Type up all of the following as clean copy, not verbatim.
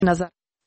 نظر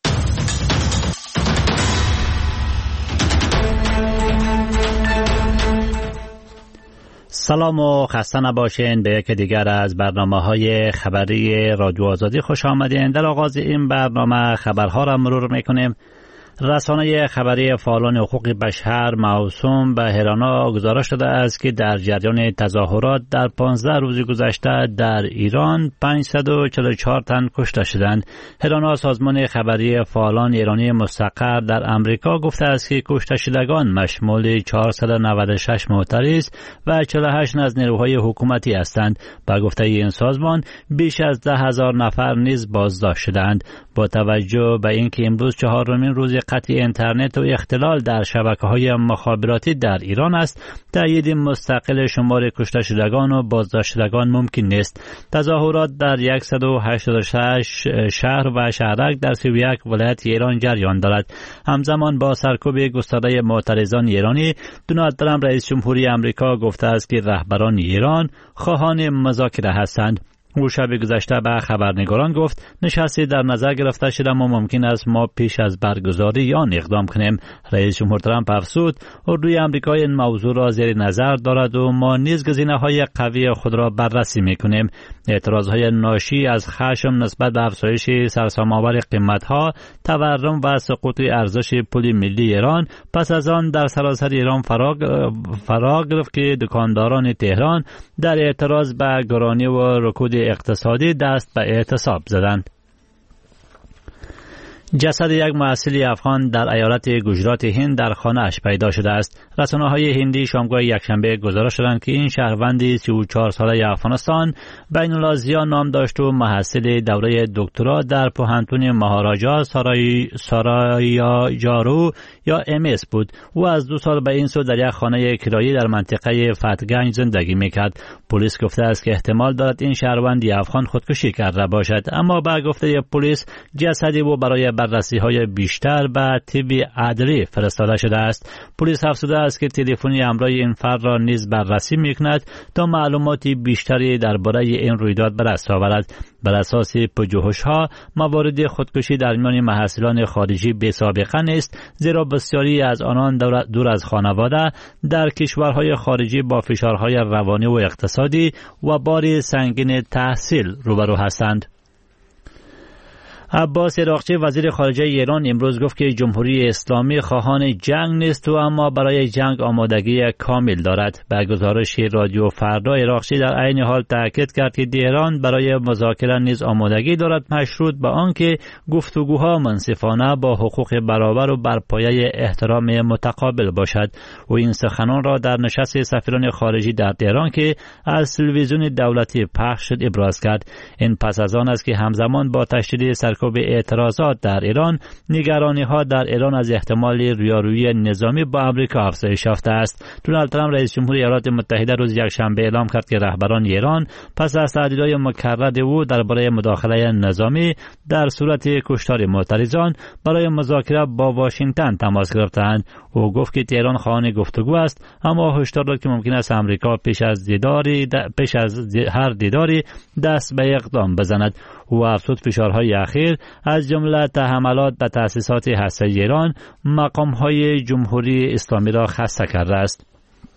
سلام و خسته نباشین. به یک دیگر از برنامه‌های خبری رادیو آزادی خوش آمدین. در آغاز این برنامه خبرها را مرور میکنیم. رسانه خبری فعالان حقوق بشر موسوم به هرانا گزارش داده است که در جریان تظاهرات در 15 روز گذشته در ایران 544 تن کشته شدند. هرانا سازمان خبری فعالان ایرانی مستقر در امریکا گفته است که کشته شدگان مشمول 496 معترض و 48 از نیروهای حکومتی هستند. با گفته این سازمان بیش از 10,000 نفر نیز بازداشت شدند. با توجه به اینکه امروز 4مین روز قطع اینترنت و اختلال در شبکه‌های مخابراتی در ایران است، تایید مستقل شمار کشته شدگان و بازداشت شدگان ممکن نیست. تظاهرات در 186 شهر و شهرک در 31 ولایت ایران جریان دارد. همزمان با سرکوب گسترده معترضان ایرانی، دونالد ترامپ رئیس جمهوری آمریکا گفته است که رهبران ایران خواهان مذاکره هستند. او شب گذشته به خبرنگاران گفت نشستی در نظر گرفته شده و ممکن است ما پیش از برگزاری آن اقدام کنیم. رئیس جمهور ترامپ افزود اردوی آمریکا این موضوع را زیر نظر دارد و ما نیز گزینه‌های قوی خود را بررسی می‌کنیم. اعتراضهای ناشی از خشم نسبت به افزایش سرسام‌آور قیمت‌ها، تورم و سقوط ارزش پول ملی ایران پس از آن در سراسر ایران فرا گرفت که دکانداران تهران در اعتراض به گرانی و رکود اقتصادی دست به اعتصاب زدند. جسد یک محصل افغان در ایالت گجرات هند در خانه‌اش پیدا شده است. رسانه‌های هندی شامگاه یکشنبه گزارش دادند که این شهروند 34 ساله افغانستان بین الازیا نام داشت و محصل دوره دکترا در پوهنتون مهاراجا سارایاجارو یا MS بود. او از 2 سال به این سو در یک خانه کرایه در منطقه فتگنج زندگی میکرد. پلیس گفته است که احتمال دارد این شهروند افغان خودکشی کرده باشد، اما با گفته پلیس جسدی او برای بررسی‌های بیشتر به طب عدلی فرستاده شده است. پلیس افزوده است که تلفنی همراه این فرد را نیز بررسی می‌کند تا معلوماتی بیشتری درباره این رویداد به دست آورد. بر اساس پژوهش‌ها موارد خودکشی در میان محصلان خارجی بی‌سابقه نیست، زیرا بسیاری از آنان دور از خانواده در کشورهای خارجی با فشارهای روانی و اقتصادی و بار سنگین تحصیل روبرو هستند. عباس عراقچی وزیر خارجه ایران امروز گفت که جمهوری اسلامی خواهان جنگ نیست و اما برای جنگ آمادگی کامل دارد. به گزارش رادیو فردا، عراقچی در عین حال تاکید کرد که ایران برای مذاکره نیز آمادگی دارد، مشروط به آنکه گفتگوها منصفانه با حقوق برابر و بر پایه احترام متقابل باشد. و این سخنان را در نشست سفیران خارجی در تهران که از تلویزیون دولتی پخش شد ابراز کرد. این پس از آن است که همزمان با تشدید سرکوب اعتراضات در ایران، نگرانی‌ها در ایران از احتمال رویارویی نظامی با آمریکا افزایش یافته است. دونالد ترامپ رئیس جمهور ایالات متحده روز یکشنبه اعلام کرد که رهبران ایران پس از تهدیدهای مکرر او درباره مداخله نظامی در صورت کشتار معترضان برای مذاکره با واشنگتن تماس گرفتند. او گفت که تهران خواهان گفتگو است، اما هشدار داد که ممکن است آمریکا پیش از هر دیداری دست به اقدام بزند. او افزود فشارهای اخیر از جمله حملات به تأسیسات هسته‌ای ایران مقام‌های جمهوری اسلامی را خسته کرده است.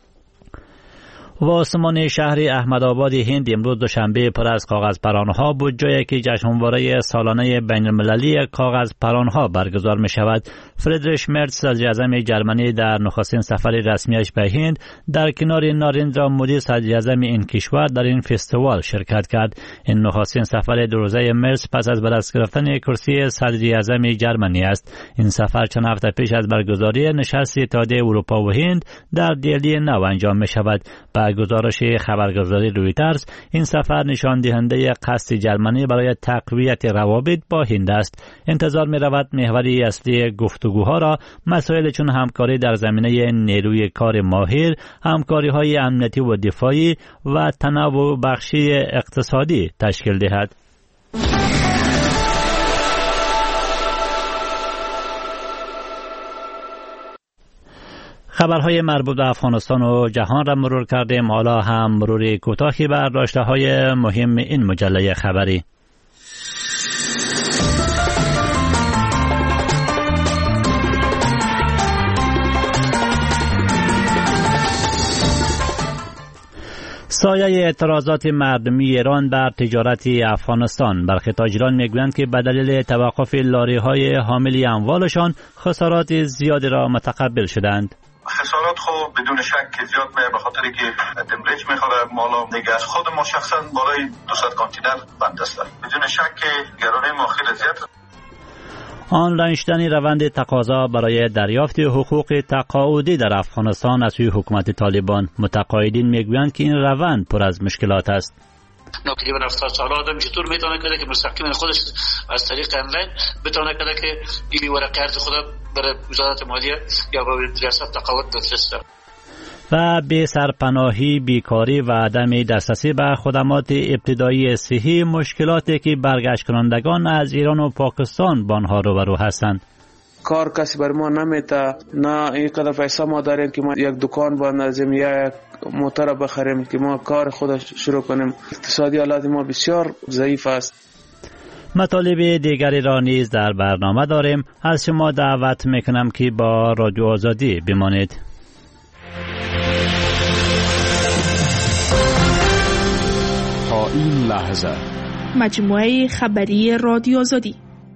و آسمان شهر احمدآباد هند امروز دوشنبه پر از کاغذ پرانها بود، جایی که جشنواره سالانه بین المللی کاغذ پرانها برگزار می شود. فریدریش مرتز صدر اعظم جرمنی در نخستین سفر رسمیش به هند در کنار ناریندرا مودی صدر اعظم این کشور در این فستیوال شرکت کرد. این نخستین سفر 2 روزه مرتز پس از به دست گرفتن کرسی صدر اعظم جرمنی است. این سفر چند هفته پیش از برگزاری نشست اتحادیه اروپا و هند در دهلی نو انجام می شود. با گزارش خبرگزاری رویترز، این سفر نشان دهنده قصد جرمنی برای تقویت روابط با هند است. انتظار می رود محوری اصلی گفتگوها را مسائل چون همکاری در زمینه نیروی کار ماهر، همکاری های امنیتی و دفاعی و تنوع بخشی اقتصادی تشکیل دهد. خبرهای مربوط به افغانستان و جهان را مرور کردیم. حالا هم مروری کوتاهی بر داشته‌های مهم این مجله خبری. سایه اعتراضات مردمی ایران بر تجارت افغانستان. برخی تاجران میگویند که به دلیل توقف لاری‌های حامل اموالشان خسارات زیادی را متقبل شدند. خسارات خو بدون شک زیاد میه، به خاطری که دمریج میخوره مالا دیگه از خود ما شخصا بالای 200 کانتینر بند است. بدون شک گرانی ما خیلی زیاد. آنلاین شدن روند تقاضا برای دریافت حقوق تقاعدی در افغانستان از سوی حکومت طالبان. متقاعدین میگویند که این روند پر از مشکلات است. تقریبا 70 ساله آدم چطور میتونه که مستقیما خودش از طریق آنلاین بتونه که این ورقه ارز خود برای وزارت مالیه یا به ریاست تقاعد بفرسته. و به سرپناهی، بیکاری و عدم دسترسی به خدمات ابتدایی صحی مشکلاتی که برگشت کنندگان از ایران و پاکستان با آنها روبرو هستند. کار کسی بر ما نمیده، نه اینقدر پیسه ما داریم که ما یک دکان بندازیم یا یک موتر بخریم که ما کار خود شروع کنیم. اقتصادی حالت ما بسیار ضعیف است. مطالب دیگری را نیز در برنامه داریم. از شما دعوت میکنم که با رادیو آزادی بمانید. تا این لحظه مجموعه خبری رادیو آزادی.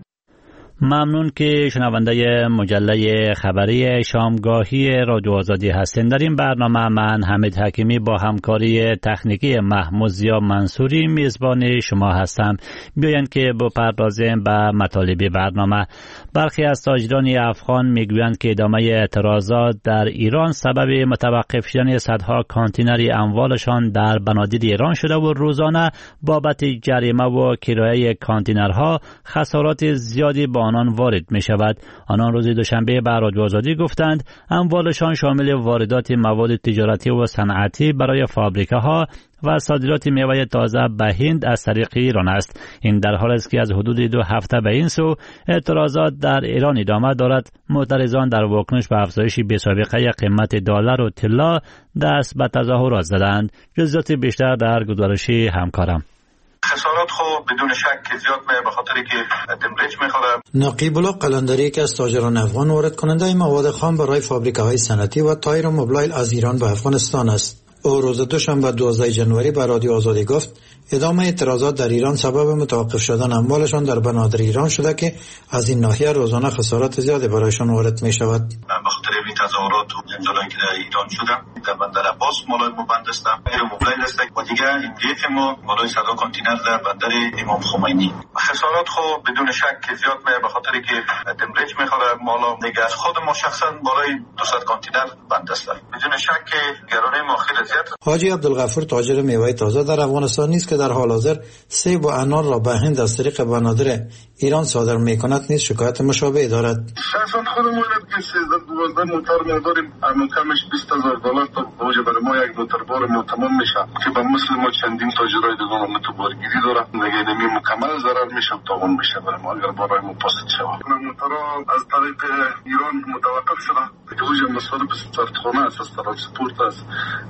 ممنون که شنونده مجله خبری شامگاهی رادیو آزادی هستید. در این برنامه من حمید حکیمی با همکاری تکنیکی محمود زیا منصوری میزبان شما هستم. بیایید که بپردازیم به مطالب برنامه. برخی از تاجران افغان میگویند که ادامه اعتراضات در ایران سبب متوقف شدن صدها کانتینر اموالشان در بنادر ایران شده و روزانه بابت جریمه و کرایه کانتینرها خسارات زیادی با آنان وارد می شود. آنان روز دوشنبه به رادیو آزادی گفتند اموالشان شامل واردات مواد تجارتی و صنعتی برای فابریکه‌ها و صادرات میوه تازه به هند از طریق ایران است. این در حالی است که از حدود 2 هفته به این سو اعتراضات در ایران ادامه دارد. معترضان در واکنش به افزایش بی‌سابقه قیمت دلار و طلا دست به تظاهرات زدند. جزئیات بیشتر در گزارش همکارم. خسارات خو بدون شک زیاد میه، به خاطری که دمریج میخوره. نقیب الله قلندری که از تاجران افغان وارد کننده مواد خام برای فابریکه‌های صنعتی و تایر و موبایل از ایران به افغانستان است. او روز دوشنبه 12 جنوری به رادیو آزادی گفت ادامه اعتراضات در ایران سبب متوقف شدن اموالشان در بنادر ایران شده که از این ناحیه روزانه خسارات زیادی برایشان وارد می شود. به خاطر این تظاهرات و زلزله‌ای که در ایران شده در بندر عباس مالای ما بند است، تایر موبایل است و دیگه امریت ما مالای 100 کانتینر در بندر امام خمینی. خسارات خو بدون شک زیاد میه، به خاطری که دمریج میخوره مالا دیگه از خود ما شخصا بالای 200 کانتینر بند است. بدون شک گرانی ما خیلی زیاد. حاجی عبدالغفور تاجر میوه تازه در افغانستان نیست که در حال حاضر سیب و انار را به هند از طریق بنادر ایران صادر میکند نیز شکایت مشابه دارد. شخصا خودم ویلم که 13-12 موتر ما داریم، کمش $20,000 تا اوج برای ما یک موتر بار ما تمام میشه که به مثل ما چندین تاجرای دیگه هم تو بارگیری داره، دیگه نمی مکمل ضرر میشه و تاوان میشه برای ما اگر برای ما پاست شود. موتر از طریق ایران متوقف شده که اوج مسئله به سرخانه است، ترانسپورت است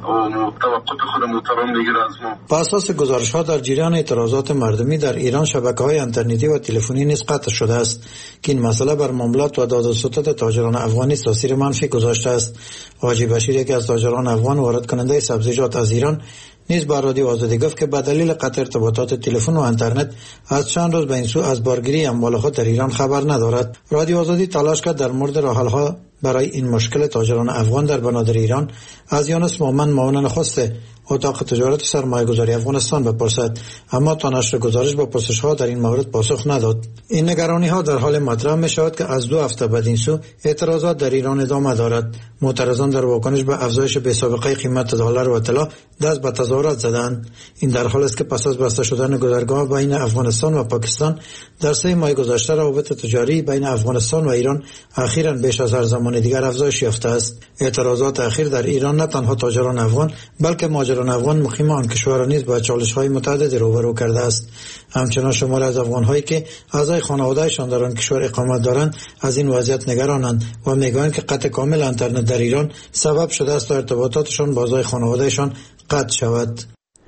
و توقف خود موتران میگیره از ما. با اساس گزارش ها در جریان اعتراضات مردمی در ایران شبکه‌های اینترنتی و تلفنی نیز قطع شده است که این مسئله بر معاملات و داد و ستد تاجران افغانی تاثیر منفی گذاشته است. حاجی بشیر یکی از تاجران افغان وارد کننده سبزیجات از ایران نیز با رادیو آزادی گفت که به دلیل قطع ارتباطات تلفن و اینترنت از چند روز به این سو از بارگیری اموال خود در ایران خبر ندارد. رادیو آزادی تلاش کرد در مورد راه حل‌ها برای این مشکل تاجران افغان در بنادر ایران از یونس مومن معاون نخست اتاق تجارت سرمایه‌گذاری افغانستان بپرسد، اما تا نشر گزارش با پرسش‌ها در این مورد پاسخ نداد. این نگرانی‌ها در حال مطرح می‌شود که از 2 هفته بعد این سو اعتراضات در ایران ادامه دارد. معترضان در واکنش به افزایش بی‌سابقه قیمت دلار و طلا دست به تظاهرات زدند. این در حالی است که پس از بسته شدن گذرگاه بین افغانستان و پاکستان در 3 ماه گذشته روابط تجاری بین افغانستان و ایران اخیراً بیش از هر زمان دیگر افزایش یافته است. اعتراضات اخیر در ایران نه تنها تاجران افغان بلکه مهاجران افغان مقیم آن کشور نیز با چالش‌های متعددی روبرو کرده است. همچنان شماری از افغان‌هایی که اعضای خانواده‌شان در آن کشور اقامت دارند از این وضعیت نگرانند و می‌گویند که قطع کامل اینترنت در ایران سبب شده است تا ارتباطاتشان با اعضای خانواده‌شان قطع شود.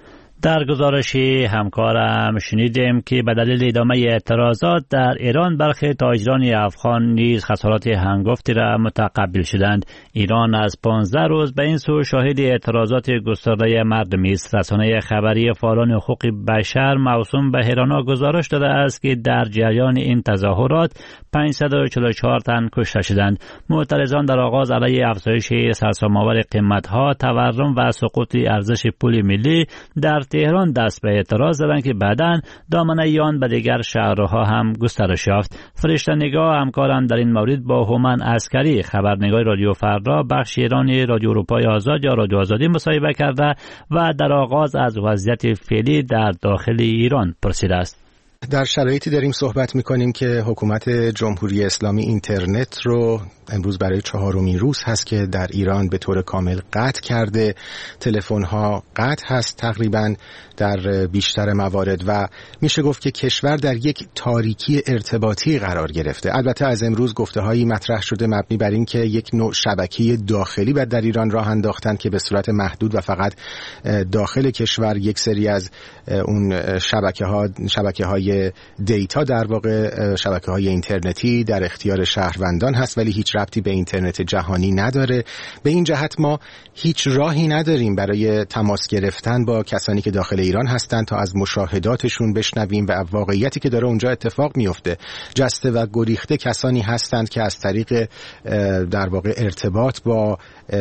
در گزارش همکارم شنیدیم که به دلیل ادامه اعتراضات در ایران برخی تاجران افغان نیز خسارات هنگفتی را متقبل شدند. ایران از 15 روز به این سو شاهد اعتراضات گسترده مردمی است. رسانه خبری فعالان حقوق بشر موسوم به هیرانا گزارش داده است که در جریان این تظاهرات 544 تن کشته شدند. معترضان در آغاز علیه افزایش سرسام‌آور قیمت‌ها، تورم و سقوط ارزش پول ملی در تهران دست به اعتراض زدند که بعداً دامنه آن به دیگر شهرها هم گسترش یافت. فرشته نگاه همکارم در این مورد با هومن عسکری، خبرنگار رادیو فردا بخش ایرانی رادیو اروپای آزاد یا رادیو آزادی مصاحبه کرده و در آغاز از وضعیت فعلی در داخل ایران پرسیده است. در شرایطی داریم صحبت می‌کنیم که حکومت جمهوری اسلامی اینترنت رو امروز برای 4مین روز هست که در ایران به طور کامل قطع کرده. تلفن‌ها قطع هست تقریباً در بیشتر موارد و میشه گفت که کشور در یک تاریکی ارتباطی قرار گرفته. البته از امروز گفته‌هایی مطرح شده مبنی بر این که یک نوع شبکه داخلی در ایران راه انداختن که به صورت محدود و فقط داخل کشور یک سری از اون شبکه‌های دیتا در واقع شبکه‌های اینترنتی در اختیار شهروندان هست، ولی هیچ ربطی به اینترنت جهانی نداره. به این جهت ما هیچ راهی نداریم برای تماس گرفتن با کسانی که داخل ایران هستند تا از مشاهداتشون بشنویم و واقعیتی که داره اونجا اتفاق میفته. جسته و گریخته کسانی هستند که از طریق در واقع ارتباط با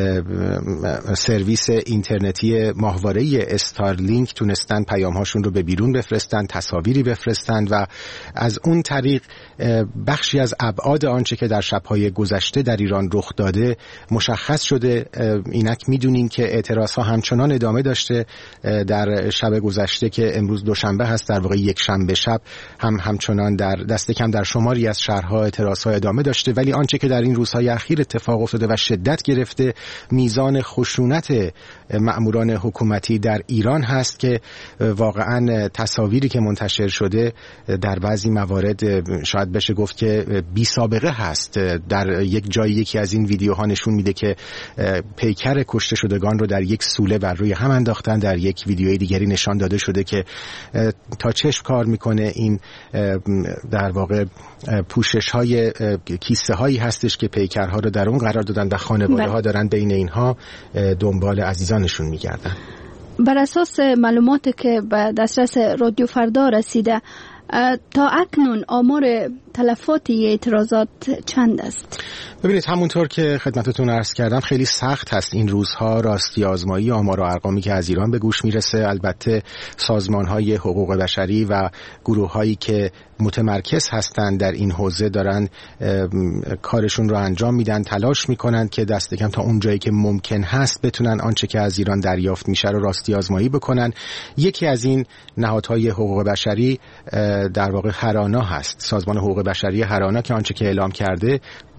سرویس اینترنتی ماهواره استارلینک تونستن پیام‌هاشون رو به بیرون بفرستن، تصاویری بفرستند و از اون طریق بخشی از ابعاد آنچه که در شب‌های گذشته در ایران رخ داده مشخص شده. اینک می‌دونیم که اعتراض‌ها همچنان ادامه داشته. در شب گذشته که امروز دوشنبه هست، در واقع یک شنبه شب همچنان در دست کم در شماری از شهرها اعتراض‌ها ادامه داشته، ولی آنچه که در این روزهای اخیر اتفاق افتاده و شدت گرفته میزان خشونت مأموران حکومتی در ایران هست که واقعاً تصاویری که منتشر شده در بعضی موارد شاید بشه گفت که بی سابقه هست. در یک جایی یکی از این ویدیوها نشون میده که پیکر کشته شدگان رو در یک سوله بر روی هم انداختن. در یک ویدیوی دیگری نشان داده شده که تا چشم کار میکنه این در واقع پوشش های کیسه هایی هستش که پیکرها رو در اون قرار دادن و خانواده ها دارن بین اینها دنبال عزیزانشون میگردن. بر اساس معلوماتی که به دسترس رادیو فردا رسیده تا اکنون آمار تلفات اعتراضات چند است؟ ببینید همونطور که خدمتتون عرض کردم خیلی سخت هست این روزها راستی آزمایی آمار و ارقامی که از ایران به گوش میرسه. البته سازمان‌های حقوق بشری و گروه‌هایی که متمرکز هستند در این حوزه دارن کارشون رو انجام میدن، تلاش میکنن که دست کم تا اون جایی که ممکن هست بتونن آنچه که از ایران دریافت میشه رو راستی آزمایی بکنن. یکی از این نهادهای حقوق بشری در واقع هرانا هست، سازمان حقوق بشری هرانا که آنچه که اعلام کرده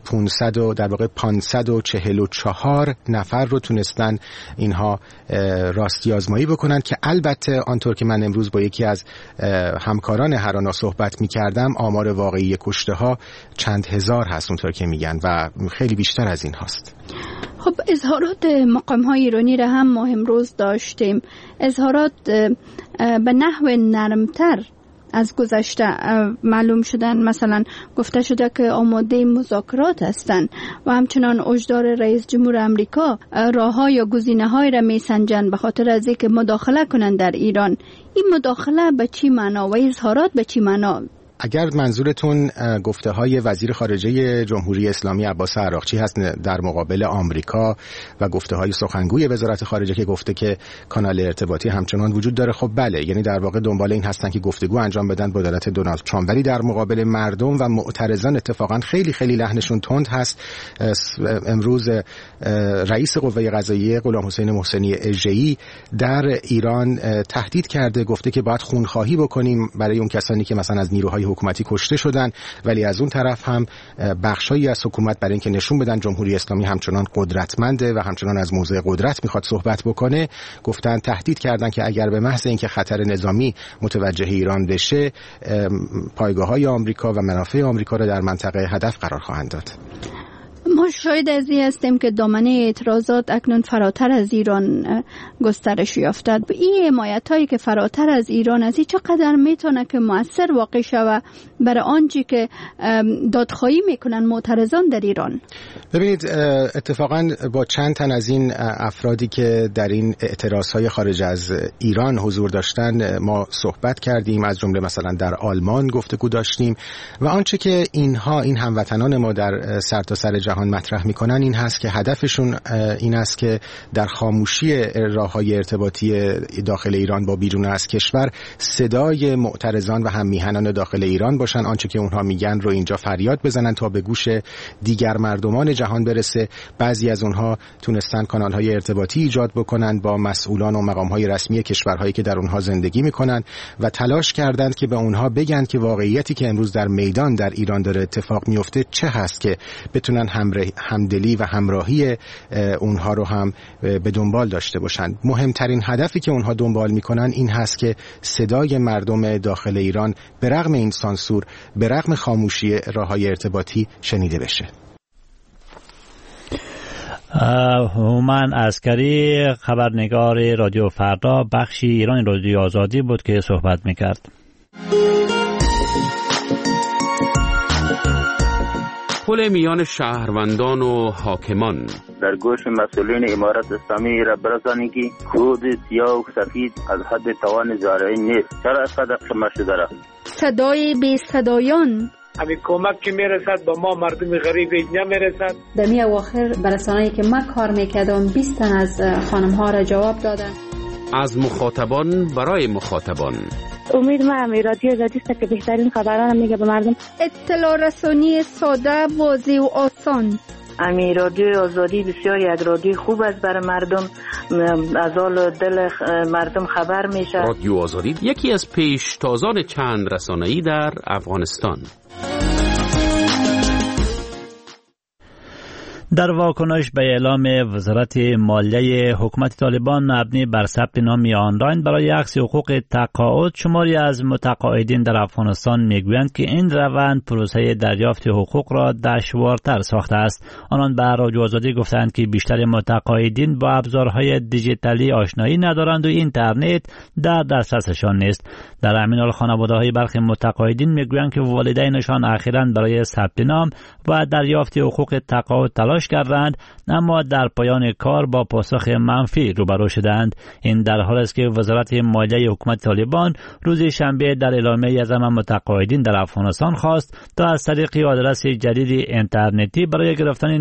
544 نفر رو تونستن اینها راستی آزمایی بکنن که البته آنطور که من امروز با یکی از همکاران هرانا صحبت می‌کردم آمار واقعی کشته ها چند هزار هست اونطور که میگن و خیلی بیشتر از این هست. خب اظهارات مقام‌های ایرانی را هم ما امروز داشتیم. اظهارات به نحو نرمتر از گذشته معلوم شدن. مثلا گفته شده که آماده مذاکرات هستند و همچنان هشدار رئیس جمهور آمریکا راه‌ها یا گزینه‌های را میسنجند به خاطر از اینکه مداخله کنند در ایران. این مداخله به چی معنا و اظهارات به چی معنا؟ اگر منظورتون گفته های وزیر خارجه جمهوری اسلامی عباس عراقچی هست در مقابل آمریکا و گفته های سخنگوی وزارت خارجه که گفته که کانال ارتباطی همچنان وجود داره، خب بله، یعنی در واقع دنبال این هستن که گفتگو انجام بدن با دولت دونالد ترامپ، ولی در مقابل مردم و معترضان اتفاقا خیلی خیلی لحنشون تند هست. امروز رئیس قوه قضاییه غلام حسین محسنی اژه‌ای در ایران تهدید کرده، گفته که باید خونخواهی بکنیم برای اون کسانی که مثلا از نیروهای حکومتی کشته شدن، ولی از اون طرف هم بخشایی از حکومت برای اینکه نشون بدن جمهوری اسلامی همچنان قدرتمنده و همچنان از موضع قدرت میخواد صحبت بکنه، گفتن تهدید کردن که اگر به محض اینکه خطر نظامی متوجه ایران بشه پایگاه‌های آمریکا و منافع آمریکا را در منطقه هدف قرار خواهند داد. ما شاید از این هستیم که دامنه اعتراضات اکنون فراتر از ایران گسترش یافته. این حمایت هایی که فراتر از ایران از این چقدر میتونه که مؤثر واقع شود برای آنچه که دادخواهی میکنن معترضان در ایران؟ ببینید اتفاقا با چند تن از این افرادی که در این اعتراضهای خارج از ایران حضور داشتن ما صحبت کردیم، از جمله مثلا در آلمان گفتگو داشتیم و آنچه که این هموطنان ما در سرتاسر جهان مطرح میکنن این هست که هدفشون این است که در خاموشی راههای ارتباطی داخل ایران با بیرون از کشور صدای معترضان و هم میهنان داخل ایران باشن، آنچه که اونها میگن رو اینجا فریاد بزنن تا به گوش دیگر مردمان جهان برسه. بعضی از اونها تونستن کانالهای ارتباطی ایجاد بکنن با مسئولان و مقامهای رسمی کشورهایی که در اونها زندگی میکنن و تلاش کردند که به اونها بگن که واقعیتی که امروز در میدان در ایران داره اتفاق میفته چه هست که بتونن همدلی و همراهی اونها رو هم به دنبال داشته باشن. مهمترین هدفی که اونها دنبال میکنن این هست که صدای مردم داخل ایران به رغم این سانسور، به رغم خاموشی راههای ارتباطی شنیده بشه. هومن عسکری، خبرنگار رادیو فردا بخشی ایران رادیو آزادی بود که صحبت میکرد. پل میان شهروندان و حاکمان در گوش مسئولین امارت اسلامی را برسانید که خود سیاه و سفید از حد توان زارعی نیست. چرا اینقدر خمه شده را؟ صدای بی صدایان، همین کمک که میرسد با ما مردم غریب نمیرسد. در می اواخر برسانه‌ای که من کار میکردم 20 تن از خانم ها را جواب دادن. از مخاطبان برای مخاطبان. امید ما رادیو آزادی است که بهترین خبران میگه به مردم. اطلاع رسانی ساده، واضح و آسان. رادیو آزادی بسیار یک رادیو خوب است برای مردم، از حال دل مردم خبر میشه. رادیو آزادی یکی از پیشتازان چند رسانه‌ای در افغانستان. در واکنش به اعلام وزارت مالیه حکومت طالبان مبنی بر ثبت نام آنلاین برای اخذ حقوق تقاعد، شماری از متقاعدین در افغانستان میگویند که این روند پروسه دریافت حقوق را دشوارتر ساخته است. آنان به رادیو آزادی گفتند که بیشتر متقاعدین با ابزارهای دیجیتالی آشنایی ندارند و اینترنت در دسترسشان نیست. در همین حال خانواده‌های برخی متقاعدین میگویند که والدینشان اخیراً برای ثبت نام و دریافت حقوق تقاعد تلاش کردند، اما در پایان کار با پاسخ منفی روبرو شدند. این در حالی است که وزارت مالیه حکومت طالبان روز شنبه در اعلامیه از متقاعدین در افغانستان خواست تا از طریق آدرس جدید اینترنتی برای گرفتن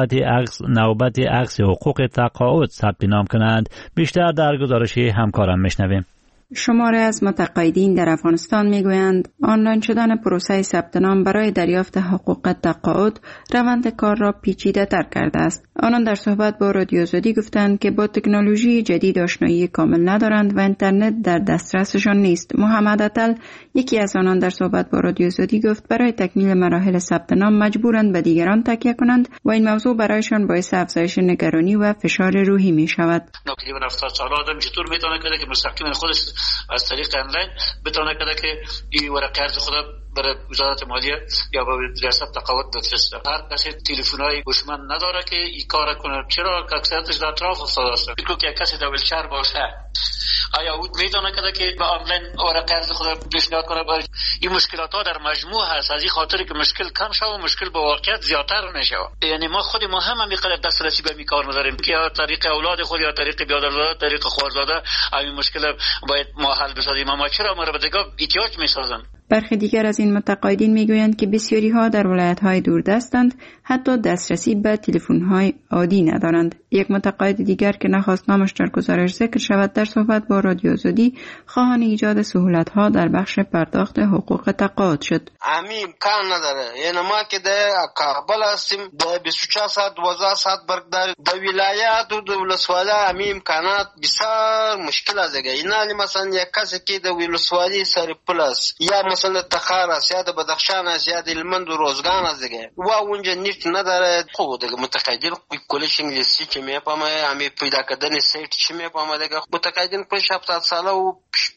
نوبت اخذ حقوق تقاعد ثبت نام کنند. بیشتر در گزارش همکارم میشنویم. شماره از متقاعدین در افغانستان میگویند آنلاین شدن پروسه ثبت نام برای دریافت حقوق تقاعد روند کار را پیچیده تر کرده است. آنان در صحبت با رادیو آزادی گفتند که با تکنولوژی جدید آشنایی کامل ندارند و اینترنت در دسترسشان نیست. محمد عطل، یکی از آنان، در صحبت با رادیو آزادی گفت برای تکمیل مراحل ثبت نام مجبورند به دیگران تکیه کنند و این موضوع برایشان باعث افزایش نگرانی و فشار روحی می شود. نکته 70 ساله آدم چطور میتونه که مستقیما خودش از طریق آنلاین بتونه که این ورقه ارز خود برای وزارت مالیه یا با ریاست تقاعد بفرسته. هر کسی تلفن‌های هوشمند نداره که این کار کنه. چرا که اکثرش در اطراف افتاده است. بگو که کسی در ویلچر باشه آیا او میتونه که با آنلاین ورقه ارز خود پیشنهاد کنه؟ برای این مشکلات ها در مجموع هست، از این خاطری که مشکل کم شه و مشکل با واقعیت زیادتر نشه. یعنی ما خود ما هم اینقدر دسترسی به این کار نداریم که یا طریق اولاد خود یا طریق بیادرزاده، طریق خوارزاده این مشکل باید ما حل بسازیم. اما چرا ما رو به دیگه احتیاج میسازن؟ برخی دیگر از این متقاعدین میگویند که بسیاری ها در ولایت‌های دوردستند، حتی دسترسی به تلفن‌های عادی ندارند. یک متقاعد دیگر که نخواست نامش در گزارش ذکر شود در صحبت با رادیو آزادی خواهان ایجاد سهولت‌ها در بخش پرداخت حقوق تقاعد شد. همین امکان نداره. یعنی ما که در کابل هستیم در 24 ساعت 12 ساعت برق داریم. در ولایت و در ولسوالی همین امکانات بسیار مشکل است. اینا مثلا یک کسی که در ولسوالی سر پل است یا مثلا مثلا تخار است یا بدخشان است یا هلمند و روزگان است دیگه و اونجا نیت نداره. خب دیگه متقاعدین کلش انگلیسی چه میفهمه، همین پیدا کردن سایت چه میفهمه دیگه. متقاعدین پس 70 ساله و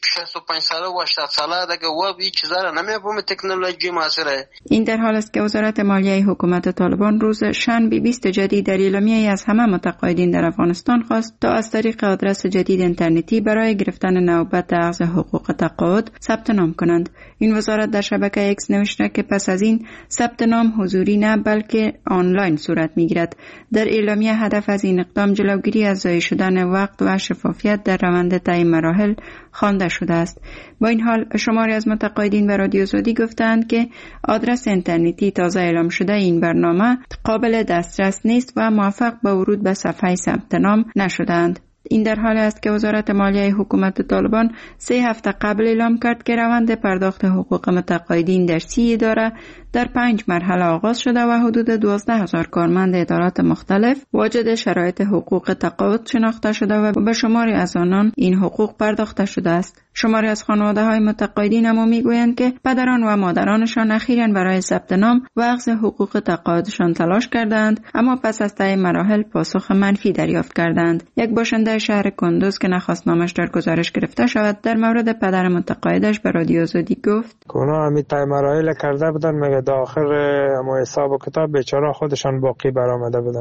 65 ساله و 80 ساله دیگه و این چیزا رو نمیفهمه تکنولوژی معاصره. این در حال است که وزارت مالیه حکومت طالبان روز شنبه 20 جدید در اعلامیه از همه متقاعدین در افغانستان خواست تا از طریق آدرس جدید اینترنتی برای گرفتن نوبت اخذ حقوق تقاعد ثبت نام کنند. این وزارت در شبکه اکس نوشته که پس از این ثبت نام حضوری نه بلکه آنلاین صورت میگیرد. در اعلامیه هدف از این اقدام جلوگیری از ضایع شدن وقت و شفافیت در روند طی مراحل خوانده شده است. با این حال شماری از متقاعدین به رادیو آزادی گفتند که آدرس اینترنتی تازه اعلام شده این برنامه قابل دسترس نیست و موفق به ورود به صفحه ثبت نام نشدند. این در حال است که وزارت مالیه حکومت طالبان 3 هفته قبل اعلام کرد که روند پرداخت حقوق متقاعدین در 30 اداره در 5 مرحله آغاز شده و حدود 12,000 کارمند ادارات مختلف واجد شرایط حقوق تقاعد شناخته شده و به شماری از آنان این حقوق پرداخته شده است. شماری از خانواده‌های متقاعدین اما میگویند که پدران و مادرانشان اخیراً برای ثبت نام و اخذ حقوق تقاعدشان تلاش کردند اما پس از طی مراحل پاسخ منفی دریافت کردند. یک باشنده شهر کندوز که نخواست نامش در گزارش گرفته شود در مورد پدر متقاعدش به رادیو آزادی گفت: اونا همین طی مراحل کرده بودن، مگه در آخر اما حساب و کتاب بیچاره خودشان باقی برآمده بودن.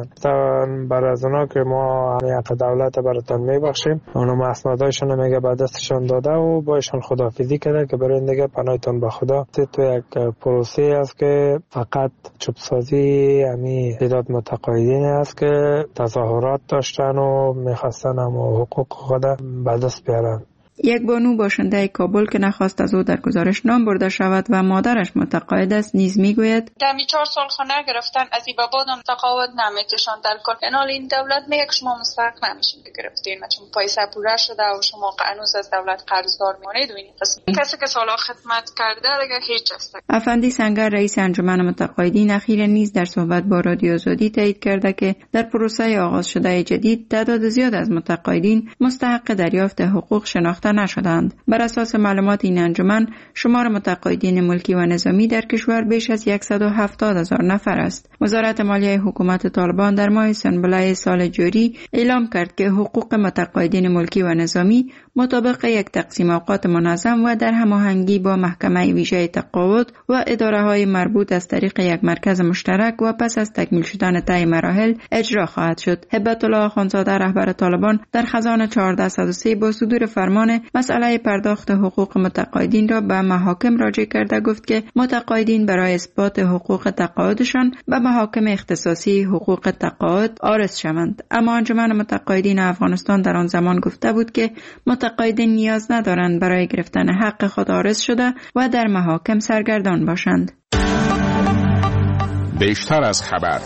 بر از اونا که ما حق دولت براتون میبخشیم، اونا اسنادایشون میگه به دستشان داده و باشون خداحافظی کرده که برای دیگه پناهتون به خدا. تو یک پروسه است که فقط چوبسازی همین تعداد متقاعدین است که تظاهرات داشتن و میخواستن اما حقوق خود به دست بیارن. یک بانو باشنده کابل که نخواست از او در گزارش نام برده شود و مادرش متقاعد است نیز میگوید: دمی 4 سال خانه گرفتن، از این بعدم تقاعد نمیکشن در کل. اینال این دولت میگه که شما مستحق نمیشین بگرفتین، چون پیسه پوره شده و شما هنوز از دولت قرضدار میمونید و این کسی که سالا خدمت کرده دیگه هیچ است. افندی سنگر رئیس انجمن متقاعدین اخیراً نیز در صحبت با رادیو آزادی تایید کرده که در پروسه آغاز شده جدید تعداد زیاد از متقاعدین مستحق دریافت حقوق شناخته نشدند. بر اساس معلومات این انجمن شمار متقاعدین ملکی و نظامی در کشور بیش از 170,000 نفر است. وزارت مالیه حکومت طالبان در ماه سنبله سال جاری اعلام کرد که حقوق متقاعدین ملکی و نظامی مطابق یک تقسیم اوقات منظم و در هماهنگی با محکمه ویژه تقاعد و اداره‌های مربوط از طریق یک مرکز مشترک و پس از تکمیل شدن طی مراحل اجرا خواهد شد. هبت الله اخوندزاده رهبر طالبان در خزان 1403 با صدور فرمان مسئله پرداخت حقوق متقاعدین را به محاکم راجع کرده گفت که متقاعدین برای اثبات حقوق تقاعدشان به محاکم اختصاصی حقوق تقاعد عارض شوند. اما انجمن متقاعدین افغانستان در آن زمان گفته بود که متقاعدین نیاز ندارند برای گرفتن حق خود عارض شده و در محاکم سرگردان باشند. بیشتر از خبر.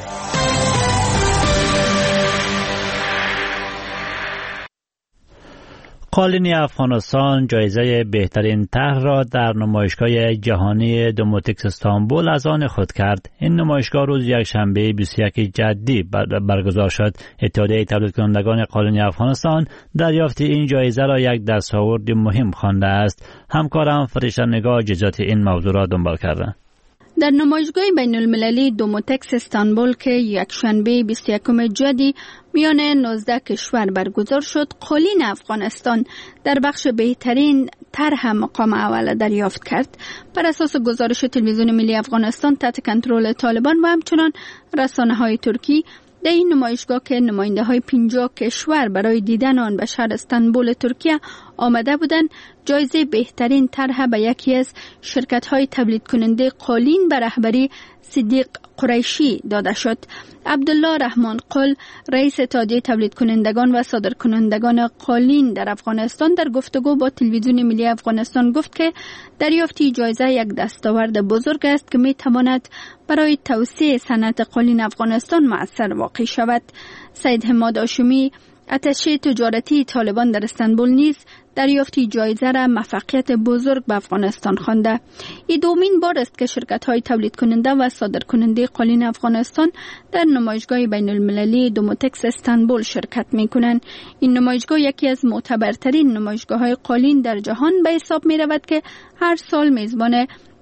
قالین افغانستان جایزه بهترین طرح را در نمایشگاه جهانی دوموتکس استانبول از آن خود کرد. این نمایشگاه روز یکشنبه 21 جدی برگزار شد. اتحادیه تولید کنندگان قالین افغانستان دریافت این جایزه را یک دستاورد مهم خوانده است. همکارم فرشته نگاه جزئیات این موضوع را دنبال کرده. در نمایشگاه بین المللی دوموتکس استانبول که یکشنبه 21 جدی میان 19 کشور برگزار شد، قالین افغانستان در بخش بهترین طرح مقام اول دریافت کرد. بر اساس گزارش تلویزیون ملی افغانستان تحت کنترل طالبان و همچنان رسانه‌های ترکی، در این نمایشگاه که نماینده های 50 کشور برای دیدن آن به شهر استانبول ترکیه آمده بودند، جایزه بهترین طرح به یکی از شرکت های تولید کننده قالین به رهبری صدیق قریشی داده شد. عبدالله رحمان قل، رئیس اتحادیه تولید کنندگان و صادرکنندگان قالین در افغانستان، در گفتگو با تلویزیون ملی افغانستان گفت که دریافت جایزه یک دستاورد بزرگ است که می تواند برای توسعه صنعت قالین افغانستان مؤثر واقع شود. سید حماد هاشمی، اتشه تجارتی طالبان در استانبول، نیز دریافتی جایزه را موفقیت بزرگ به افغانستان خوانده. این دومین بار است که شرکت‌های تولید کننده و صادر کننده قالین افغانستان در نمایشگاه بین المللی دوموتکس استانبول شرکت می‌کنند. این نمایشگاه یکی از معتبرترین نمایشگاه‌های قالین در جهان به حساب می‌رود که هر سال میزبان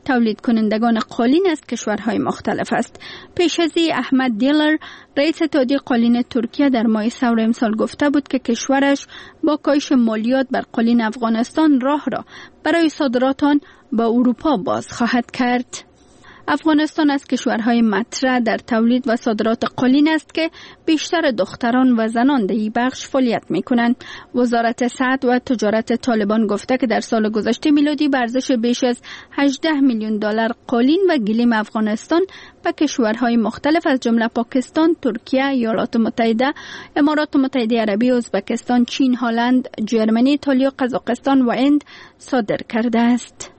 تولید کنندگان قالین از کشورهای مختلف است. پیش از این احمد دیلر رئیس اتحادیه قالین ترکیه در ماه سور امسال گفته بود که کشورش با کاهش مالیات بر قالین افغانستان راه را برای صادرات آن به اروپا باز خواهد کرد. افغانستان از کشورهای مطرح در تولید و صادرات قالین است که بیشتر دختران و زنان در این بخش فعالیت می‌کنند. وزارت صنعت و تجارت طالبان گفته که در سال گذشته میلادی به ارزش بیش از 18 میلیون دلار قالین و گلیم افغانستان به کشورهای مختلف از جمله پاکستان، ترکیه، ایالات متحده، امارات متحده عربی، ازبکستان، چین، هلند، جرمنی، ایتالیا، قزاقستان و هند صادر کرده است.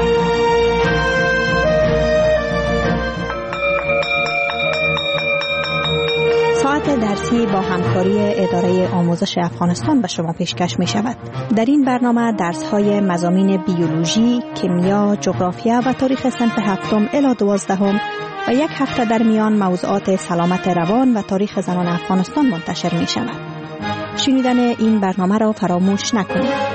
ساعت درسی با همکاری اداره آموزش افغانستان به شما پیشکش می شود. در این برنامه درس‌های مضامین بیولوژی، کیمیا، جغرافیا و تاریخ صنف 7 الی 12 و یک هفته در میان موضوعات سلامت روان و تاریخ زنان افغانستان منتشر می شود. شنیدن این برنامه را فراموش نکنید.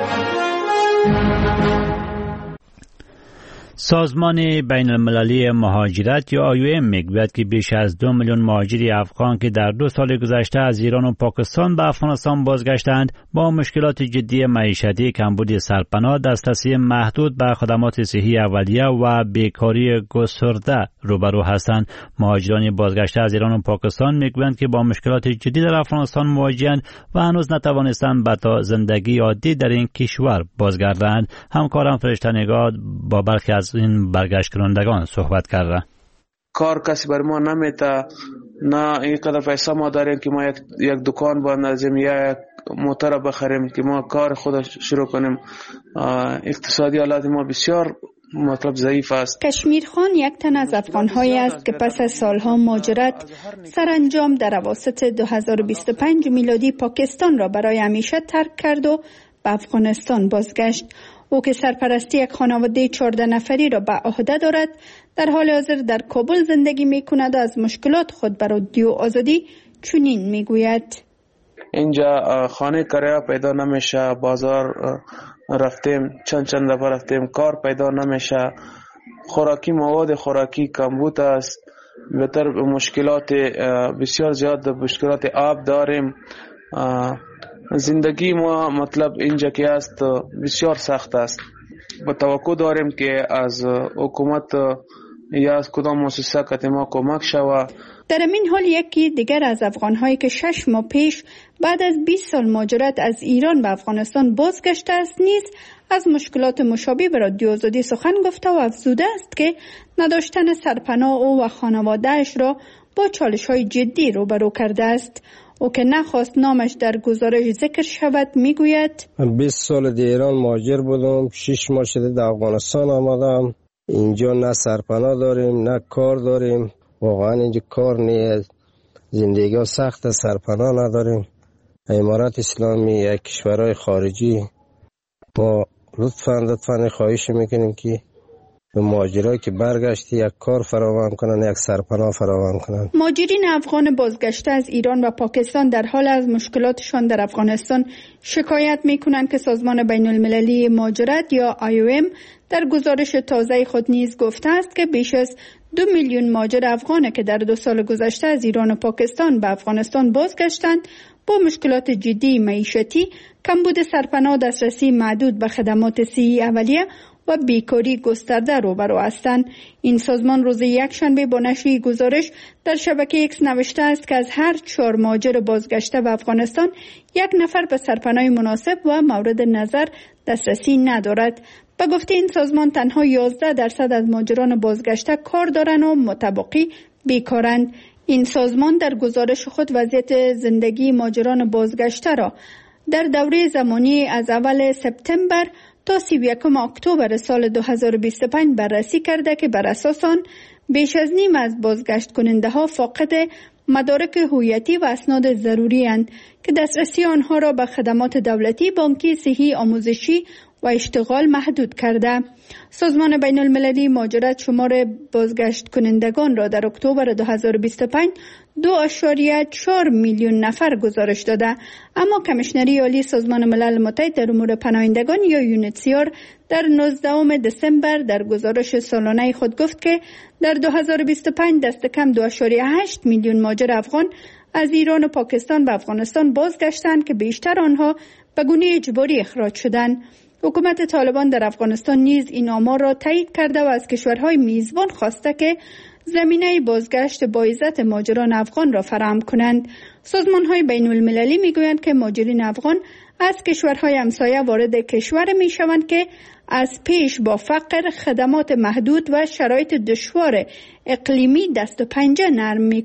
سازمان بین المللی مهاجرت یا IOM میگوید که بیش از 2 میلیون مهاجر افغان که در 2 سال گذشته از ایران و پاکستان به افغانستان بازگشتند با مشکلات جدی معیشتی، کمبود سرپناه، دسترسی محدود به خدمات صحی اولیه و بیکاری گسترده روبرو هستند. مهاجران بازگشته از ایران و پاکستان میگویند که با مشکلات جدی در افغانستان مواجهند و هنوز نتوانستند به زندگی عادی در این کشور بازگردند. همکارم فرشته نگار با برخی از این برگشت کنندگان صحبت کرده. کار کسی بر ما نمیده، نه اینقدر پیسه ما داریم که ما یک دکان بندازیم یا یک موتر بخریم که ما کار خود شروع کنیم. اقتصادی حالت ما بسیار ضعیف است. کشمیر خان یک تن از افغان‌هایی است که پس از سالها مهاجرت سرانجام در اواسط 2025 میلادی پاکستان را برای همیشه ترک کرد و به افغانستان بازگشت. او که سرپرستی یک خانواده 14 نفری را به عهده دارد، در حال حاضر در کابل زندگی می کند و از مشکلات خود بر رادیو آزادی چنین می گوید. اینجا خانه کرایه پیدا نمیشه، بازار رفتیم چند دفعه رفتیم کار پیدا نمیشه، خوراکی مواد خوراکی کمبود است، بهتر مشکلات بسیار زیاد، مشکلات آب داریم. زندگی ما اینجا که است بسیار سخت است. با توقع داریم که از حکومت یا از کدام مؤسسه که ما کمک شود. در این حال یکی دیگر از افغان‌هایی که 6 ماه پیش بعد از 20 سال مهاجرت از ایران به افغانستان بازگشته است نیز از مشکلات مشابه به رادیو آزادی سخن گفته و افزوده است که نداشتن سرپناه او و خانواده‌اش را با چالش‌های جدی روبرو کرده است. او که نخواست نامش در گزارش ذکر شود میگوید 20 سال در ایران مهاجر بودم، 6 ماه شده در افغانستان آمدم. اینجا نه سرپناه داریم نه کار داریم، واقعا اینجا کار نیست، زندگی ها سخت، سرپناه نداریم. امارات اسلامی یک کشورهای خارجی با لطفاً خواهش میکنیم که به مهاجرایی که برگشتی یک کار فراهم کنن، یک سرپناه فراهم کنن. مهاجرین افغان بازگشته از ایران و پاکستان در حال از مشکلاتشان در افغانستان شکایت میکنند که سازمان بین المللی مهاجرت یا IOM در گزارش تازه خود نیز گفته است که بیش از 2 میلیون مهاجر افغان که در 2 سال گذشته از ایران و پاکستان به افغانستان بازگشتند با مشکلات جدی معیشتی، کمبود سرپناه، دسترسی محدود به خدمات صحی اولیه و بیکاری گسترده روبرو هستند. این سازمان روز یکشنبه با نشر گزارش در شبکه ایکس نوشته است که از هر 4 مهاجر بازگشته به افغانستان 1 نفر به سرپناه مناسب و مورد نظر دسترسی ندارد. به گفته این سازمان تنها 11% از مهاجران بازگشته کار دارند و متبقی بیکارند. این سازمان در گزارش خود وضعیت زندگی مهاجران بازگشته را در دوره زمانی از اول سپتامبر تا 31 اکتبر سال 2025 بررسی کرده که بر اساس آن بیش از نیم از بازگشت کننده ها فاقد مدارک هویتی و اسناد ضروری اند که دسترسی آنها را به خدمات دولتی، بانکی، صحی، آموزشی و اشتغال محدود کرده. سازمان بین المللی مهاجرت شمار بازگشت کنندگان را در اکتبر 2025 2.4 میلیون نفر گزارش داده، اما کمیشنری عالی سازمان ملل متحد در امور پناهندگان یا یونیتسیار در 19 دسامبر در گزارش سالانه خود گفت که در 2025 دست کم 2.8 میلیون مهاجر افغان از ایران و پاکستان به افغانستان بازگشتند که بیشتر آنها به گونه اجباری اخراج شدند. حکومت طالبان در افغانستان نیز این آمار را تایید کرده و از کشورهای میزبان خواسته که زمینه بازگشت با عزت مهاجران افغان را فراهم کنند. سازمان‌های بین المللی میگویند که مهاجرین افغان از کشورهای همسایه وارد کشور میشوند که از پیش با فقر، خدمات محدود و شرایط دشوار اقلیمی دست و پنجه نرم